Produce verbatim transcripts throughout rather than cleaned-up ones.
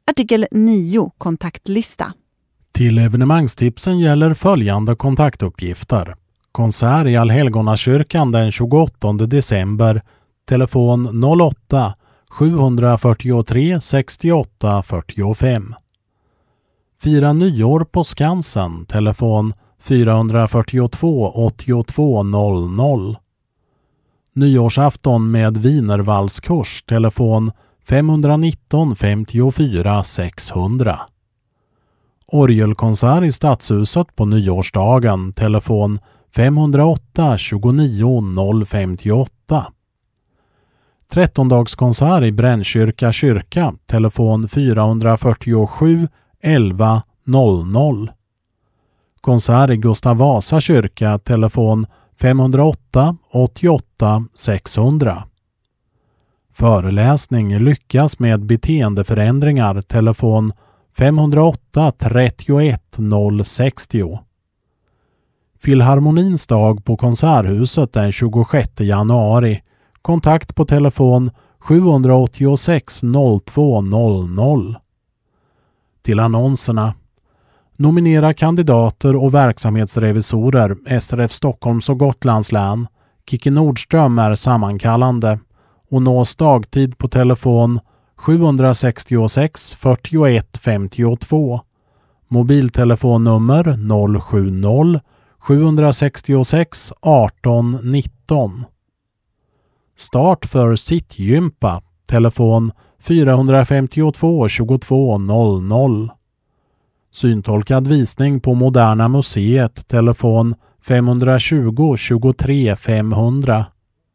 Artikel nio. Kontaktlista. Till evenemangstipsen gäller följande kontaktuppgifter. Konsert i Allhelgonakyrkan den tjugoåttonde december. Telefon noll åtta sju fyra tre sextioåtta fyrtiofem. Fira nyår på Skansen. Telefon fyra fyra två åttiotvå noll noll. Nyårsafton med Wienervalskurs. Telefon fem ett nio femtiofyra sexhundra. Orgelkonsert i Stadshuset på nyårsdagen. Telefon fem noll åtta tjugonio noll femtioåtta. Trettondagskonsert i Brännkyrka kyrka. Telefon fyra fyra sju elva noll noll. Konsert i Gustav Vasa kyrka. Telefon fem noll åtta åttioåtta sexhundra. Föreläsning Lyckas med beteendeförändringar. Telefon fem noll åtta trettioett noll sextio. Filharmonins dag på Konserthuset den tjugosjätte januari. Kontakt på telefon sju åtta sex noll två noll noll. Till annonserna. Nominera kandidater och verksamhetsrevisorer S R F Stockholms och Gotlands län. Kicki Nordström är sammankallande och nås dagtid på telefon sju sex sex fyrtioett femtiotvå. Mobiltelefonnummer noll sju noll sju sex sex arton nitton. Start för sittgympa. Telefon fyra fem två tjugotvå noll noll. Syntolkad visning på Moderna museet. Telefon fem tjugo tjugotre femhundra.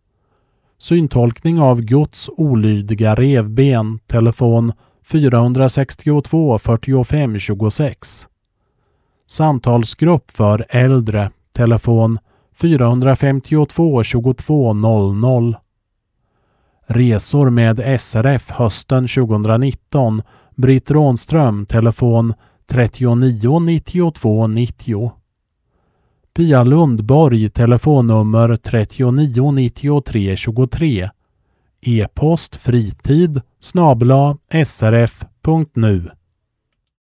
Syntolkning av Guds olydiga revben. Telefon fyra sex två fyrtiofem tjugosex. Samtalsgrupp för äldre. Telefon fyra fem två tjugotvå noll noll. Resor med S R F hösten tjugonitton. Britt Rånström. Telefon trettionio nittiotvå nittio. Pia Lundborg. Telefonnummer trettionio nittiotre tjugotre. E-post fritid snabel-a srf punkt nu.